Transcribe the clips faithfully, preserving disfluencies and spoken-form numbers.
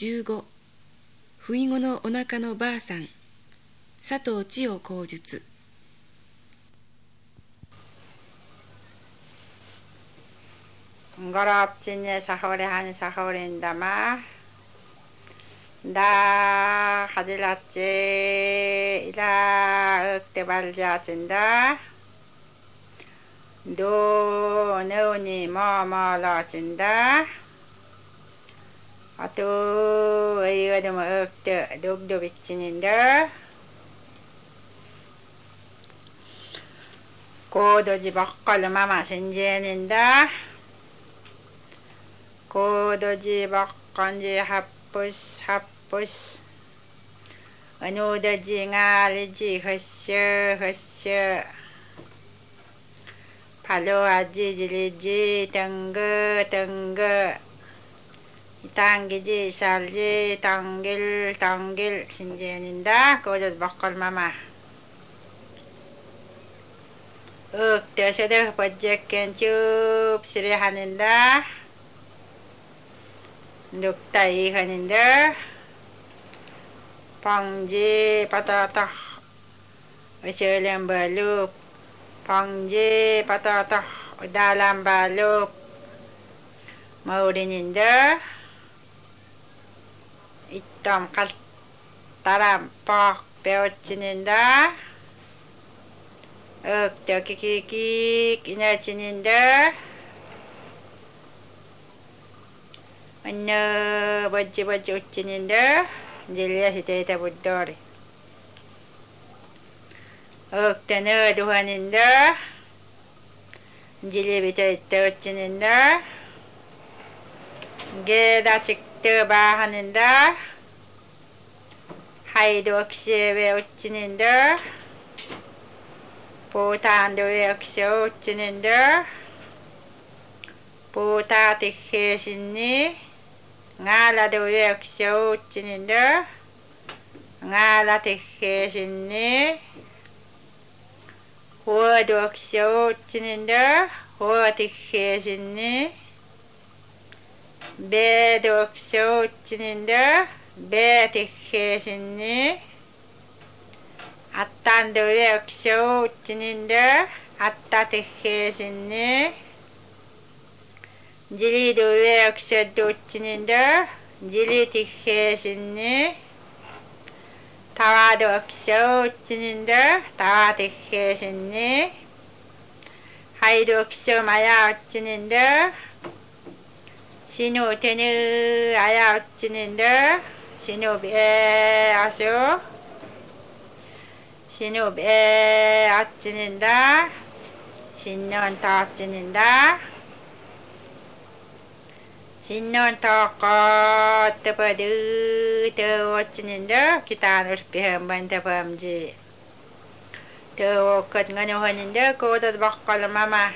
じゅうご不意後のお腹のばあさん佐藤千代口述 응거롭지니 사호레 한 사호레인다마 나 하질랐지 이라 억대 발자진다 도 너우니 뭐뭐러진다 아또 이거도 뭐 억대 녹도 비치는다 고도지 먹걸로 마마 신지는다 고도지 먹건지 합부스 합부스 어누더지 nga리지 허셔 허셔 발로아지 질리지 덩거 덩거 당기지 살지 당길 당길 신지는다 고도지 먹걸 마마 억대서도 버쩍겐 줍시리 하는다 늑다이 하는데 방지 바다다 어슬람 발룩 방지 바다다 다람 발룩 마우리는데 이땀 깔따람 뻑 배워지는다 억대 끼끼끼 끼나지는데 안나 버지 버지 웃지는데 질려서 대다 붙더리 억대는 두하는데 질리비터 있다 웃지는데 게다 직도 봐 하는데 하이도 억시 왜 웃지는데 보탄도 왜 억시 웃지는데 보타 티케신니 ngala 왜 역시 웃지는데 ngala 티케신니 호도 역시 웃지는데 호 티케신니 배도 역시 웃지는데 배 티케신니 아딴도 왜 역시 웃지는데 아따 티케신니 질리도 왜 역시 웃지는데 질리 티케신니 다와도 역시 웃지는데 다와 티케신니 하이도 역시 마야 웃지는데 신우 테느 아야 웃지는데 신우 배 아쇼 신우 배 아찌는다 신년 더 찌는다 신년 더 껏버드 더 어찌는데 기타를 배한번 더 범지 더 걷거는 하는데 고도 먹걸로 마마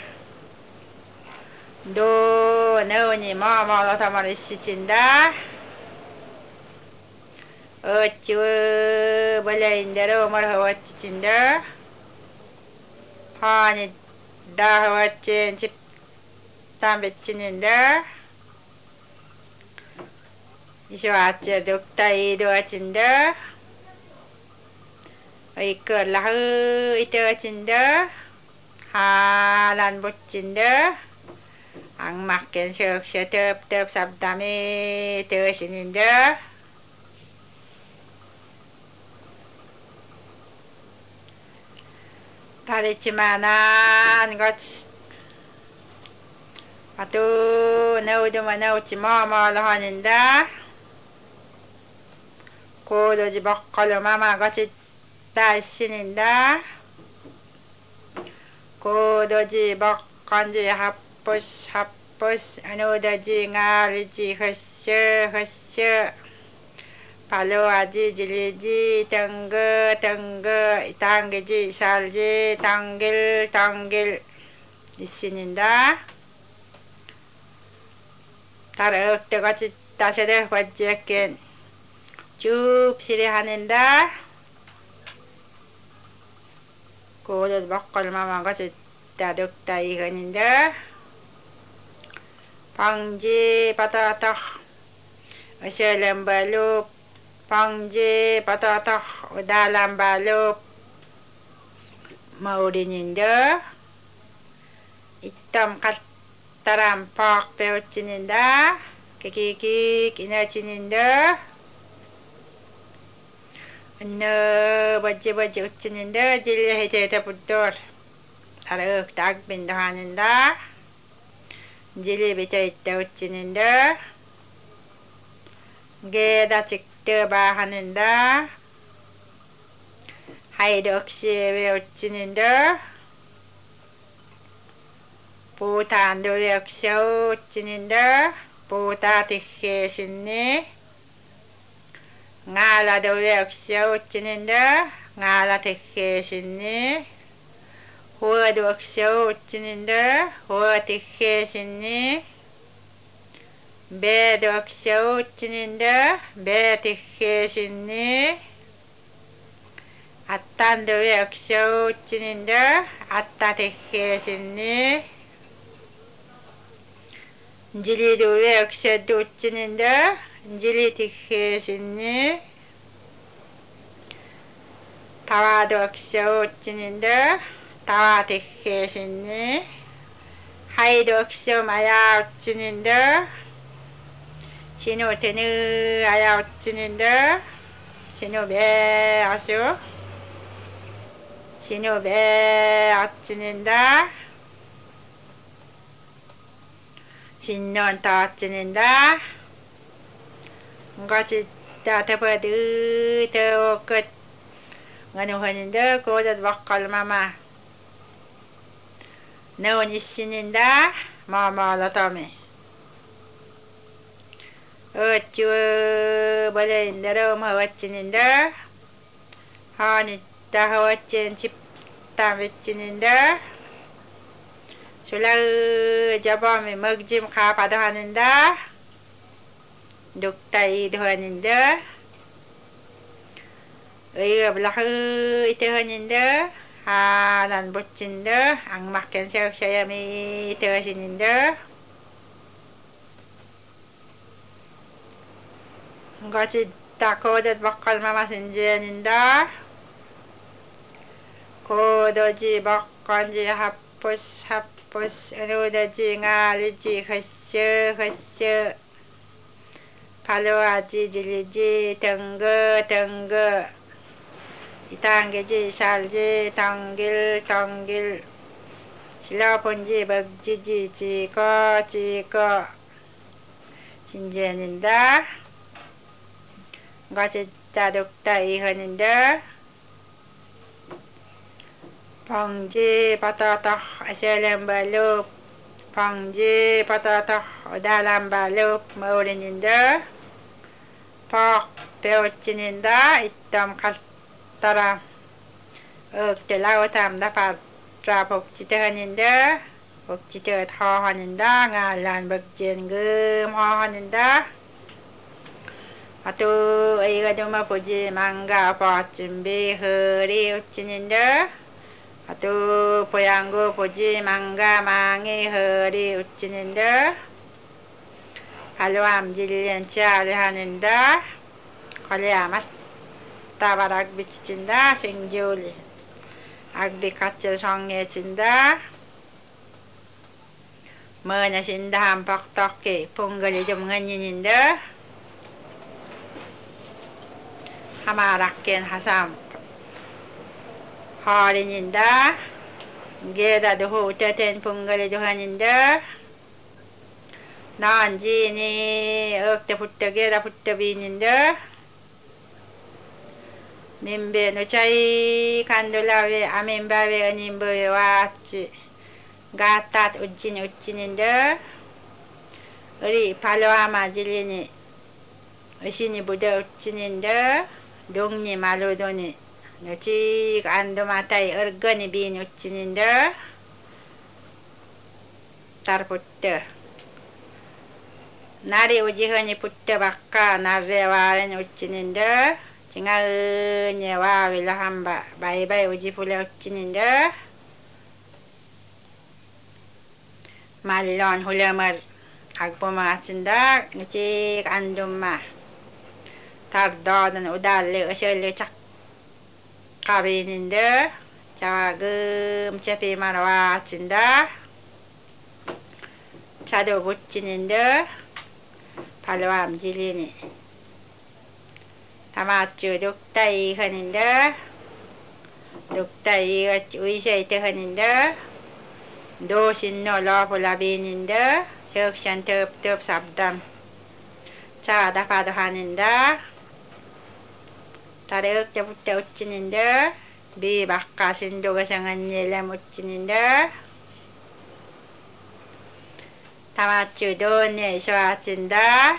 도 너우니 뭐뭐로 더 말을 시친다 어찌 벌레인대로 뭘 허워치친다 하니 다 허워친 집 담배 치는데 이쇼 아째 룩다 이도 어친다 이끌 라흐 이도 어친다 하란 붙친다 악막겐 셔셔 덥덥 삽담이 드시는데 다르지만한 것 아또 나오도만 나오지 뭐뭐로 하는다 고도지 먹걸로 마마같이 따시는다 고도지 먹건지 합부스 합부스 어누더지 nga리지 허셔 허셔 발로아지 질리지 덩거 덩거 당기지 살지 당길 당길 이시는다 다른 억대같이 따셔도 버쩍겐 줍시리 하는다 고도 먹걸 마마같이 따득다 이거는데 방지 바다다 Asyalem balup pangje patata dalam balup maudininda itam kattaram pak peucininda kikiki kinacininda anna baje baje ucininda jilya hete pudor aruk tag bindahaninda jili bita ucininda geda cikte bahaninda 하이덕시에 우찌는데 보탄도 역시 우찌는데 보타 티케신니 nga라도 역시 우찌는데 nga라 티케신니 호어도 역시 우찌는데 호어 티케신니 배도 역시 우찌는데 배 티케신니 아딴도 역시 우찌는데 아따 대해신니 지리도 역시 우찌는데 지리 대해신니 다와도 역시 우찌는데 다와 대해신니 하이도 역시 마야 우찌는데 신호 테느 아야 우찌는데 신호 배 아쇼 신호배 앞지는다 신년 더 앞지는다 같이 다 대버드 더 끝 어느 헌인데 고자 bakal mama 너는 이신인다 마마라 타메 어쭈 벌레 인데로 마와치는다 하니 다하와친 집다 외치는데 술라 잡아면 먹짐 가 받아 하는다 녹다이도 하는데 의가 블라흐 이때 하는데 하난 붙인데 악막견 세역셔야미 되어시는데 같이 다 거짓 bakal mama senjeninda 고도지 bakkan지 hapus hapus anudaji ngaliji khasya khasya 팔로아지 질리지 덩거 덩거 이당게지 살지 당길 당길 실라본지 먹지지 지거 지거 진지하는다 같이 따독다 이하는데 방지 바타타 아셀렘 발룹 방지 바타타 다람 발룹 머리는데 팍 배우치는다 이땀 갔다라 억들라고 담다 바라 복지대 하는데 복지대 더 하는다 갈란 복진 금 하는다 아또 이가 좀 보지 망가 버준비 허리 웃지는데 아또 보양고 보지 망가 망이 허리 웃지는데 발로 암질련 치아를 하는다 걸레야 마스타발 악비 치진다 생지올리 악비 같이 성해진다 뭐냐 신다 한 벅떡기 봉거리 좀 흔인인데 하마락겐 하삼 허린인다 게다도 호텔텐 봉거리도 하는데 난지니 억대 붙어 게다 붙어 비는데 민배 노차이 간돌라웨 아멘바웨 어님보에 왔지 가탓 우진 우진인데 우리 발로아마 질리니 의신이 부대 우진인데 동니 말로도니 노치 안도마타이 얼거니 빈 우진인데 따르붙어 날이 오지허니 붙어 바까 날에 와는 우치는데 징아은이 와윌라 한바 바이바이 오지 불러 우치는데 말론 훌렴을 agpumaatsinda ngicik andumma tardodan udalli ösölli çakkabininde çagım çepi marwaatsinda çado butçininde palwam jilini tamatçu duktayi haninde duktayi uysayte haninde dosinno lopulabininde söksen töp töp sabdam çağda fadu haninde tarık çabutta uççininde bir bakkasin dogasangan yelem uççininde tamatçu donne şoatçında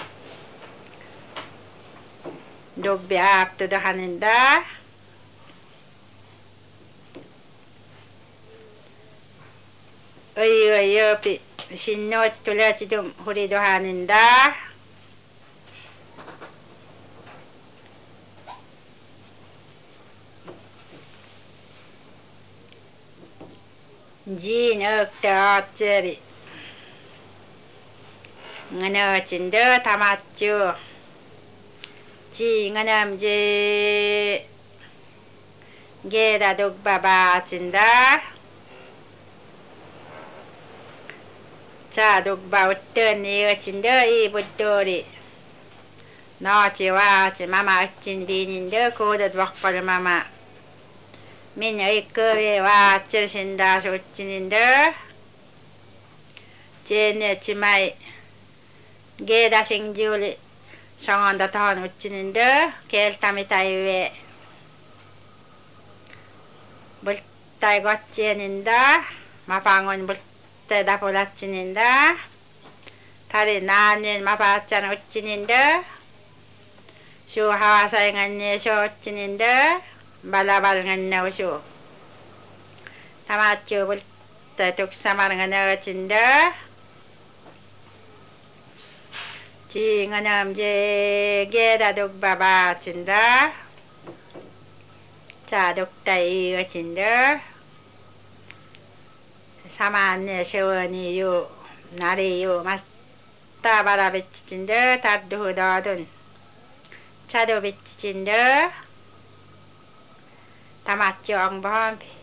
dobbi aptu da haninde öy öy öpi sinnot tulacidum hurido haninde jin ökta atçeri ngana tamatçu ji nganam je geda dog baba cinda cha dog ba utten ni cinda i buddori no chi wa chi mama chin bininde kodot wakkal mama min ikkewe wa chersinda sochininde jene chimai geda singjuli 상한다 다 놓치는데 겔tam이 따위에 물따이 걷지는다 마방은 물때다 볼라치는다 다리 나는 마바짠 어찌는데 슈 하와사잉안니 쇼치는데 말라발응안나 우슈 타마쭈 물때 독사마르응안나 어찐데 징어남제 게다 독바바 진다 자 독다이 어진다 사만네 세원이유 나리유 마스타바라 베치진다 다두다둔 차도 베치진다 다맞죠 엉범